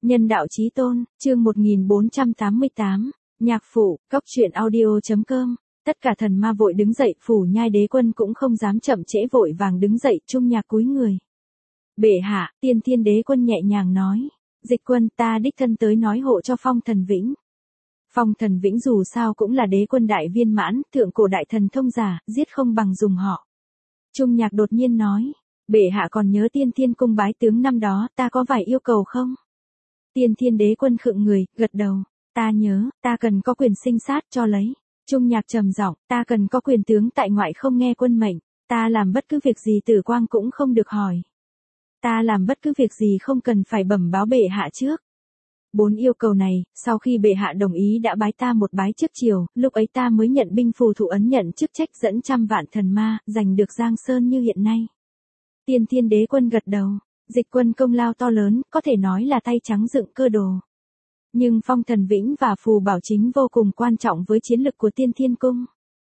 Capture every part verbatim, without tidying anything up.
Nhân đạo chí tôn, chương một nghìn bốn trăm tám mươi tám, nhạc phụ, cóc truyện audio.com. Tất cả thần ma vội đứng dậy, Phủ Nhai Đế Quân cũng không dám chậm trễ vội vàng đứng dậy, Trung Nhạc cúi người. Bệ hạ, Tiên Thiên Đế Quân nhẹ nhàng nói, Dịch Quân, ta đích thân tới nói hộ cho Phong Thần Vĩnh. Phong Thần Vĩnh dù sao cũng là đế quân đại viên mãn, thượng cổ đại thần thông giả, giết không bằng dùng họ. Trung Nhạc đột nhiên nói, bệ hạ còn nhớ Tiên Thiên cung bái tướng năm đó, ta có vài yêu cầu không? Tiên Thiên Đế Quân khựng người, gật đầu, ta nhớ, ta cần có quyền sinh sát cho lấy. Trung Nhạc trầm giọng, ta cần có quyền tướng tại ngoại không nghe quân mệnh, ta làm bất cứ việc gì Tử Quang cũng không được hỏi. Ta làm bất cứ việc gì không cần phải bẩm báo bệ hạ trước. Bốn yêu cầu này, sau khi bệ hạ đồng ý đã bái ta một bái trước chiều, lúc ấy ta mới nhận binh phù thụ ấn nhận chức trách dẫn trăm vạn thần ma, giành được Giang Sơn như hiện nay. Tiên Thiên Đế Quân gật đầu, Dịch Quân công lao to lớn, có thể nói là tay trắng dựng cơ đồ. Nhưng Phong Thần Vĩnh và Phù Bảo Chính vô cùng quan trọng với chiến lực của Tiên Thiên Cung.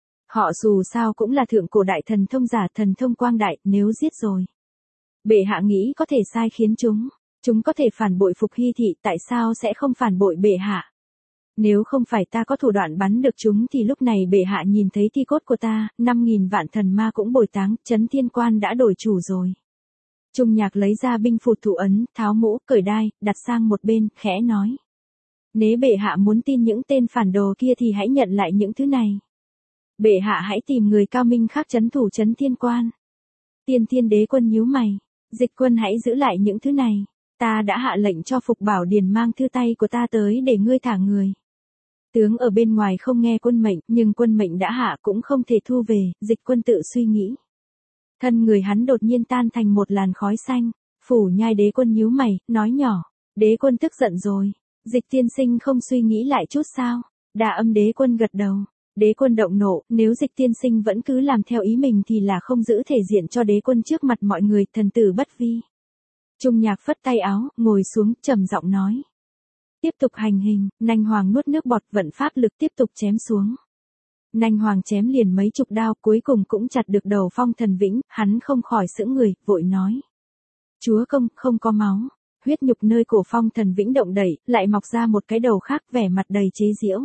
Họ dù sao cũng là thượng cổ đại thần thông giả, thần thông quang đại, nếu giết rồi. Bệ hạ nghĩ có thể sai khiến chúng, chúng có thể phản bội Phục Hy Thị, tại sao sẽ không phản bội bệ hạ? Nếu không phải ta có thủ đoạn bắn được chúng thì lúc này bệ hạ nhìn thấy thi cốt của ta, năm nghìn vạn thần ma cũng bồi táng, Chấn Thiên Quan đã đổi chủ rồi. Trung Nhạc lấy ra binh phù thụ ấn, tháo mũ, cởi đai, đặt sang một bên, khẽ nói. Nếu bệ hạ muốn tin những tên phản đồ kia thì hãy nhận lại những thứ này. Bệ hạ hãy tìm người cao minh khác trấn thủ Chấn Thiên Quan. Tiên Thiên Đế Quân nhíu mày, Dịch Quân hãy giữ lại những thứ này. Ta đã hạ lệnh cho Phục Bảo Điền mang thư tay của ta tới để ngươi thả người. Tướng ở bên ngoài không nghe quân mệnh, nhưng quân mệnh đã hạ cũng không thể thu về, Dịch Quân tự suy nghĩ. Thân người hắn đột nhiên tan thành một làn khói xanh, Phủ Nhai Đế Quân nhíu mày, nói nhỏ, Đế Quân tức giận rồi, Dịch tiên sinh không suy nghĩ lại chút sao? Đà Âm Đế Quân gật đầu, Đế Quân động nộ, nếu Dịch tiên sinh vẫn cứ làm theo ý mình thì là không giữ thể diện cho Đế Quân trước mặt mọi người, thần tử bất vi. Trung Nhạc phất tay áo, ngồi xuống, trầm giọng nói. Tiếp tục hành hình, Nanh Hoàng nuốt nước bọt, vận pháp lực tiếp tục chém xuống. Nanh Hoàng chém liền mấy chục đao, cuối cùng cũng chặt được đầu Phong Thần Vĩnh, hắn không khỏi sững người, vội nói. Chúa công, không có máu. Huyết nhục nơi cổ Phong Thần Vĩnh động đẩy, lại mọc ra một cái đầu khác, vẻ mặt đầy chế giễu.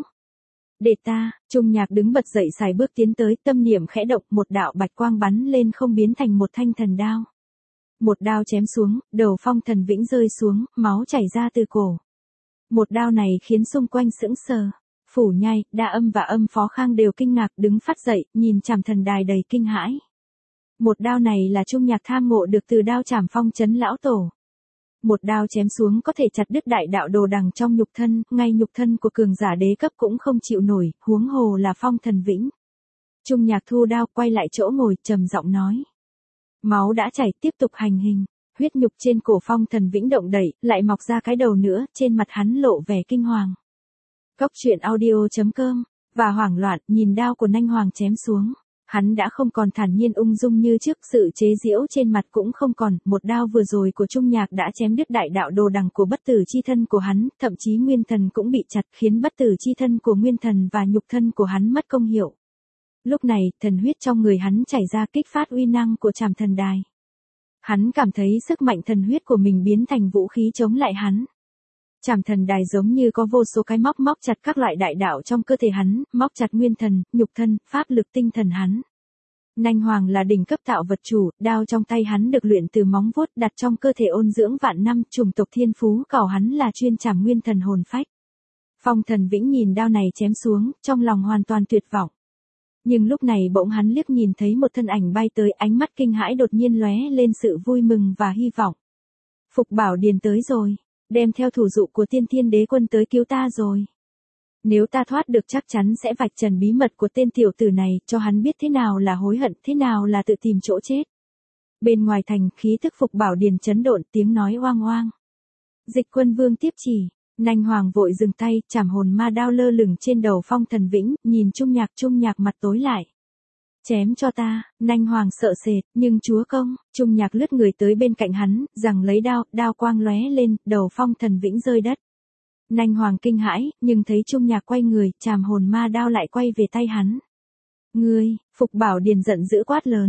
Để ta, Trung Nhạc đứng bật dậy xài bước tiến tới, tâm niệm khẽ động, một đạo bạch quang bắn lên không biến thành một thanh thần đao. Một đao chém xuống, đầu Phong Thần Vĩnh rơi xuống, máu chảy ra từ cổ. Một đao này khiến xung quanh sững sờ. Phủ Nhai, Đa Âm và Âm Phó Khang đều kinh ngạc đứng phát dậy, nhìn chằm thần đài đầy kinh hãi. Một đao này là Trung Nhạc tham ngộ được từ đao chảm Phong Trấn lão tổ. Một đao chém xuống có thể chặt đứt đại đạo đồ đằng trong nhục thân, ngay nhục thân của cường giả đế cấp cũng không chịu nổi, huống hồ là Phong Thần Vĩnh. Trung Nhạc thu đao, quay lại chỗ ngồi, trầm giọng nói. Máu đã chảy, tiếp tục hành hình. Huyết nhục trên cổ Phong Thần Vĩnh động đẩy, lại mọc ra cái đầu nữa, trên mặt hắn lộ vẻ kinh hoàng. Cóc truyện audio.com, và hoảng loạn, nhìn đao của Nanh Hoàng chém xuống. Hắn đã không còn thản nhiên ung dung như trước, sự chế giễu trên mặt cũng không còn, một đao vừa rồi của Trung Nhạc đã chém đứt đại đạo đồ đằng của bất tử chi thân của hắn, thậm chí nguyên thần cũng bị chặt, khiến bất tử chi thân của nguyên thần và nhục thân của hắn mất công hiệu. Lúc này, thần huyết trong người hắn chảy ra, kích phát uy năng của Trảm Thần Đài. Hắn cảm thấy sức mạnh thần huyết của mình biến thành vũ khí chống lại hắn. Trảm Thần Đài giống như có vô số cái móc móc chặt các loại đại đạo trong cơ thể hắn, móc chặt nguyên thần, nhục thân, pháp lực tinh thần hắn. Nanh Hoàng là đỉnh cấp tạo vật chủ, đao trong tay hắn được luyện từ móng vuốt đặt trong cơ thể ôn dưỡng vạn năm, chủng tộc thiên phú cảo hắn là chuyên chảm nguyên thần hồn phách. Phong Thần Vĩnh nhìn đao này chém xuống, trong lòng hoàn toàn tuyệt vọng. Nhưng lúc này bỗng hắn liếc nhìn thấy một thân ảnh bay tới, ánh mắt kinh hãi đột nhiên lóe lên sự vui mừng và hy vọng. Phục Bảo Điền tới rồi. Đem theo thủ dụ của Tiên Thiên Đế Quân tới cứu ta rồi. Nếu ta thoát được chắc chắn sẽ vạch trần bí mật của tên tiểu tử này, cho hắn biết thế nào là hối hận, thế nào là tự tìm chỗ chết. Bên ngoài thành, khí thức Phục Bảo Điền chấn độn, tiếng nói oang oang. Dịch Quân Vương tiếp chỉ, Nanh Hoàng vội dừng tay, chảm hồn ma đao lơ lửng trên đầu Phong Thần Vĩnh, nhìn Trung Nhạc, Trung Nhạc mặt tối lại. Chém cho ta, Nanh Hoàng sợ sệt, nhưng chúa công, Trung Nhạc lướt người tới bên cạnh hắn, rằng lấy đao, đao quang lóe lên, đầu Phong Thần Vĩnh rơi đất. Nanh Hoàng kinh hãi, nhưng thấy Trung Nhạc quay người, chảm hồn ma đao lại quay về tay hắn. Ngươi, Phục Bảo Điền giận dữ quát lớn.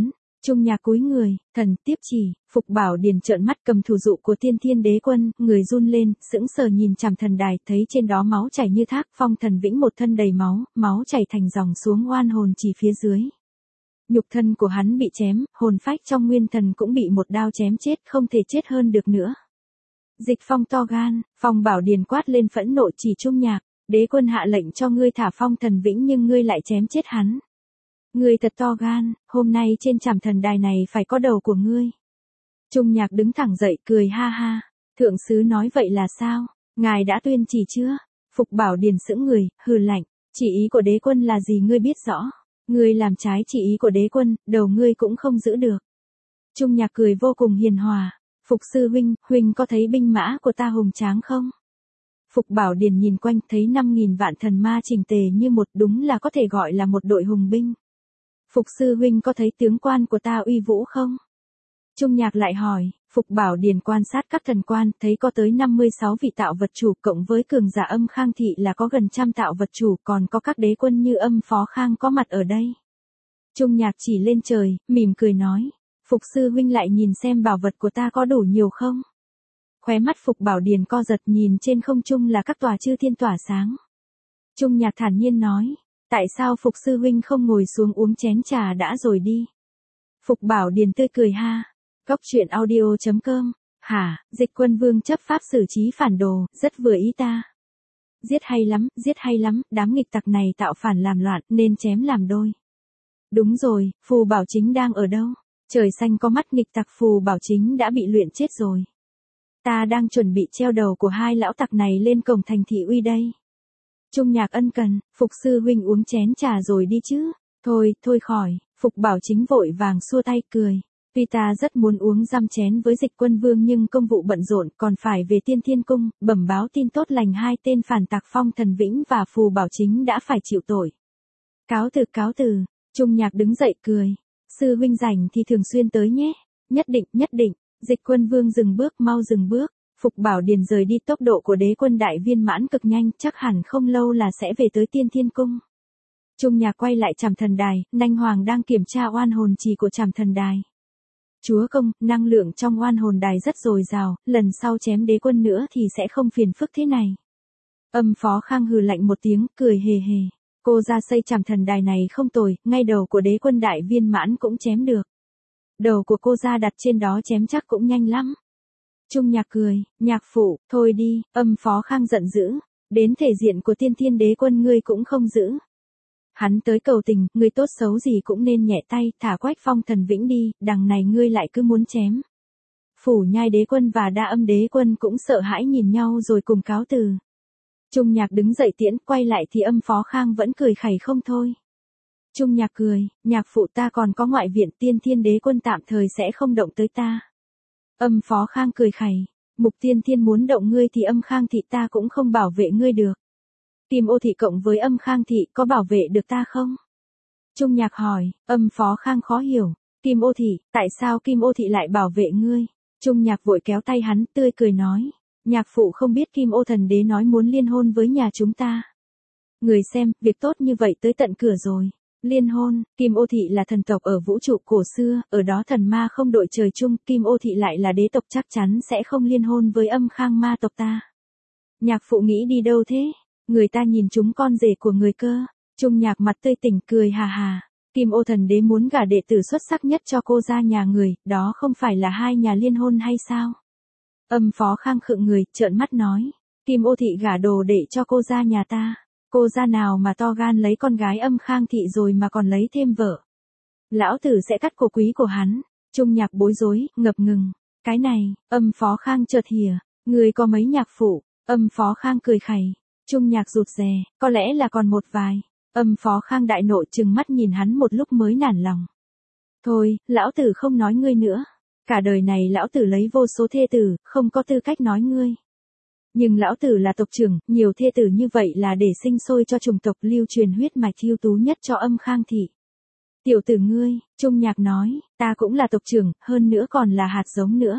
Trung Nhạc cúi người, thần tiếp chỉ, Phục Bảo Điền trợn mắt cầm thủ dụ của Tiên Thiên Đế Quân, người run lên, sững sờ nhìn Trảm Thần Đài, thấy trên đó máu chảy như thác, Phong Thần Vĩnh một thân đầy máu, máu chảy thành dòng xuống oan hồn chỉ phía dưới. Nhục thân của hắn bị chém, hồn phách trong nguyên thần cũng bị một đao chém chết, không thể chết hơn được nữa. Dịch Phong to gan, Phong Bảo Điền quát lên phẫn nộ chỉ Trung Nhạc, Đế Quân hạ lệnh cho ngươi thả Phong Thần Vĩnh nhưng ngươi lại chém chết hắn. Ngươi thật to gan, hôm nay trên Trảm Thần Đài này phải có đầu của ngươi. Trung Nhạc đứng thẳng dậy cười ha ha, thượng sứ nói vậy là sao, ngài đã tuyên chỉ chưa? Phục Bảo Điền sững người, hừ lạnh, chỉ ý của Đế Quân là gì ngươi biết rõ, ngươi làm trái chỉ ý của Đế Quân, đầu ngươi cũng không giữ được. Trung Nhạc cười vô cùng hiền hòa, Phục sư huynh, huynh có thấy binh mã của ta hùng tráng không? Phục Bảo Điền nhìn quanh thấy năm nghìn vạn thần ma chỉnh tề như một, đúng là có thể gọi là một đội hùng binh. Phục sư huynh có thấy tướng quan của ta uy vũ không? Trung Nhạc lại hỏi, Phục Bảo Điền quan sát các thần quan, thấy có tới năm mươi sáu vị tạo vật chủ, cộng với cường giả Âm Khang thị là có gần trăm tạo vật chủ, còn có các đế quân như Âm Phó Khang có mặt ở đây. Trung Nhạc chỉ lên trời, mỉm cười nói, Phục sư huynh lại nhìn xem bảo vật của ta có đủ nhiều không? Khóe mắt Phục Bảo Điền co giật, nhìn trên không trung là các tòa chư thiên tỏa sáng. Trung Nhạc thản nhiên nói, tại sao Phục sư huynh không ngồi xuống uống chén trà đã rồi đi? Phục Bảo Điền tươi cười ha. Góc truyện audio chấm com. Hả, Dịch Quân Vương chấp pháp xử trí phản đồ, rất vừa ý ta. Giết hay lắm, giết hay lắm, đám nghịch tặc này tạo phản làm loạn, nên chém làm đôi. Đúng rồi, Phù Bảo Chính đang ở đâu? Trời xanh có mắt, nghịch tặc Phù Bảo Chính đã bị luyện chết rồi. Ta đang chuẩn bị treo đầu của hai lão tặc này lên cổng thành thị uy đây. Trung Nhạc ân cần, Phục sư huynh uống chén trà rồi đi chứ. Thôi, thôi khỏi, Phục Bảo Chính vội vàng xua tay cười. Tuy ta rất muốn uống răm chén với Dịch Quân Vương nhưng công vụ bận rộn, còn phải về Tiên Thiên Cung, bẩm báo tin tốt lành hai tên phản tặc Phong Thần Vĩnh và Phù Bảo Chính đã phải chịu tội. Cáo từ cáo từ, Trung Nhạc đứng dậy cười. Sư huynh rảnh thì thường xuyên tới nhé. Nhất định, nhất định. Dịch Quân Vương dừng bước, mau dừng bước. Phục Bảo Điền rời đi, tốc độ của Đế Quân đại viên mãn cực nhanh, chắc hẳn không lâu là sẽ về tới Tiên Thiên Cung. Trung Nhạc quay lại Trảm Thần Đài, Nanh Hoàng đang kiểm tra oan hồn trì của Trảm Thần Đài. Chúa công, năng lượng trong oan hồn đài rất dồi dào, lần sau chém Đế Quân nữa thì sẽ không phiền phức thế này. Âm Phó Khang hừ lạnh một tiếng, cười hề hề. Cô ra xây Trảm Thần Đài này không tồi, ngay đầu của Đế Quân đại viên mãn cũng chém được. Đầu của cô ra đặt trên đó chém chắc cũng nhanh lắm. Trung Nhạc cười, Nhạc phụ, thôi đi, Âm Phó Khang giận dữ. Đến thể diện của Tiên Thiên Đế Quân ngươi cũng không giữ. Hắn tới cầu tình, ngươi tốt xấu gì cũng nên nhẹ tay, thả Quách Phong Thần Vĩnh đi, đằng này ngươi lại cứ muốn chém. Phủ Nhai Đế Quân và Đa Âm Đế Quân cũng sợ hãi nhìn nhau rồi cùng cáo từ. Trung Nhạc đứng dậy tiễn, quay lại thì Âm Phó Khang vẫn cười khẩy không thôi. Trung Nhạc cười, Nhạc phụ ta còn có ngoại viện, Tiên Thiên Đế Quân tạm thời sẽ không động tới ta. Âm Phó Khang cười khẩy, Mục Tiên Thiên muốn động ngươi thì Âm Khang thị ta cũng không bảo vệ ngươi được. Kim Ô thị cộng với Âm Khang thị có bảo vệ được ta không? Trung Nhạc hỏi, Âm Phó Khang khó hiểu, Kim Ô thị, tại sao Kim Ô thị lại bảo vệ ngươi? Trung Nhạc vội kéo tay hắn, tươi cười nói, Nhạc phụ không biết Kim Ô thần đế nói muốn liên hôn với nhà chúng ta. Người xem, việc tốt như vậy tới tận cửa rồi. Liên hôn, Kim Ô thị là thần tộc ở vũ trụ cổ xưa, ở đó thần ma không đội trời chung, Kim Ô thị lại là đế tộc, chắc chắn sẽ không liên hôn với Âm Khang ma tộc ta. Nhạc phụ nghĩ đi đâu thế? Người ta nhìn chúng con rể của người cơ. Trung Nhạc mặt tươi tỉnh cười hà hà. Kim Ô thần đế muốn gả đệ tử xuất sắc nhất cho cô ra nhà người, đó không phải là hai nhà liên hôn hay sao? Âm Phó Khang khựng người, trợn mắt nói. Kim Ô thị gả đồ đệ cho cô ra nhà ta. Cô ra nào mà to gan lấy con gái Âm Khang thị rồi mà còn lấy thêm vợ. Lão tử sẽ cắt cổ quý của hắn. Trung Nhạc bối rối, ngập ngừng. Cái này, Âm Phó Khang chợt hỉa. Người có mấy nhạc phụ? Âm Phó Khang cười khẩy. Trung Nhạc rụt rè, có lẽ là còn một vài. Âm Phó Khang đại nộ trừng mắt nhìn hắn một lúc mới nản lòng. Thôi, lão tử không nói ngươi nữa. Cả đời này lão tử lấy vô số thê tử, không có tư cách nói ngươi. Nhưng lão tử là tộc trưởng, nhiều thê tử như vậy là để sinh sôi cho chủng tộc, lưu truyền huyết mạch ưu tú nhất cho Âm Khang thị. Tiểu tử ngươi, Trung Nhạc nói, ta cũng là tộc trưởng, hơn nữa còn là hạt giống nữa.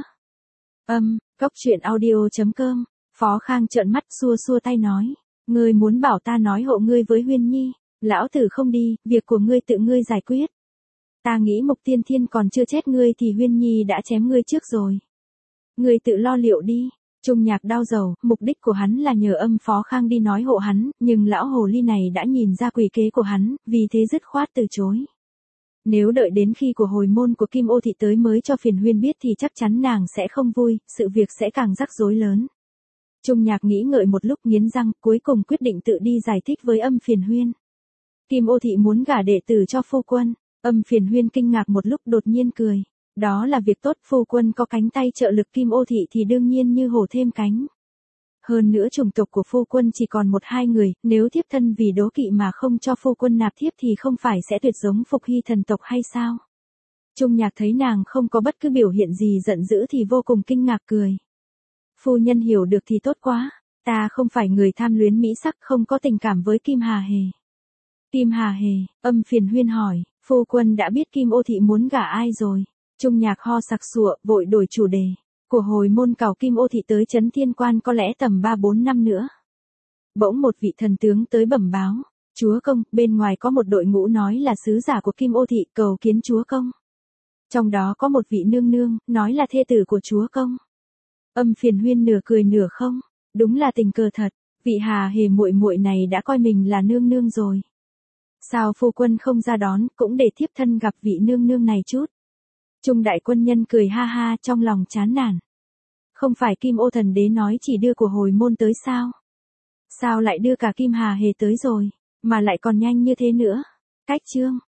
Âm, góc truyện audio chấm com. Phó Khang trợn mắt xua xua tay nói, ngươi muốn bảo ta nói hộ ngươi với Huyên Nhi, lão tử không đi, việc của ngươi tự ngươi giải quyết. Ta nghĩ Mục Tiên Thiên còn chưa chết ngươi thì Huyên Nhi đã chém ngươi trước rồi. Ngươi tự lo liệu đi. Trung Nhạc đau đầu, mục đích của hắn là nhờ Âm Phó Khang đi nói hộ hắn, nhưng lão hồ ly này đã nhìn ra quỷ kế của hắn, vì thế dứt khoát từ chối. Nếu đợi đến khi của hồi môn của Kim Ô Thị tới mới cho Phiền Huyên biết thì chắc chắn nàng sẽ không vui, sự việc sẽ càng rắc rối lớn. Trung Nhạc nghĩ ngợi một lúc nghiến răng, cuối cùng quyết định tự đi giải thích với Âm Phiền Huyên. Kim Ô Thị muốn gả đệ tử cho phu quân. Âm Phiền Huyên kinh ngạc một lúc đột nhiên cười. Đó là việc tốt, phu quân có cánh tay trợ lực Kim Ô Thị thì đương nhiên như hổ thêm cánh. Hơn nữa chủng tộc của phu quân chỉ còn một hai người, nếu thiếp thân vì đố kỵ mà không cho phu quân nạp thiếp thì không phải sẽ tuyệt giống Phục Hy thần tộc hay sao? Trung Nhạc thấy nàng không có bất cứ biểu hiện gì giận dữ thì vô cùng kinh ngạc cười. Phu nhân hiểu được thì tốt quá, ta không phải người tham luyến mỹ sắc, không có tình cảm với Kim Hà Hề. Kim Hà Hề, Âm Phiền Huyên hỏi, phu quân đã biết Kim Ô Thị muốn gả ai rồi? Trung Nhạc ho sặc sụa, vội đổi chủ đề. Của hồi môn cảo Kim Ô Thị tới Trấn Thiên Quan có lẽ tầm ba bốn năm nữa. Bỗng một vị thần tướng tới bẩm báo. Chúa công, bên ngoài có một đội ngũ nói là sứ giả của Kim Ô Thị cầu kiến chúa công. Trong đó có một vị nương nương, nói là thê tử của chúa công. Âm Phiền Huyên nửa cười nửa không. Đúng là tình cờ thật, vị Hà Hề muội muội này đã coi mình là nương nương rồi. Sao phu quân không ra đón, cũng để thiếp thân gặp vị nương nương này chút. Trung đại quân nhân cười ha ha trong lòng chán nản. Không phải Kim Ô thần đế nói chỉ đưa của hồi môn tới sao? Sao lại đưa cả Kim Hà Hề tới rồi, mà lại còn nhanh như thế nữa? Cách chương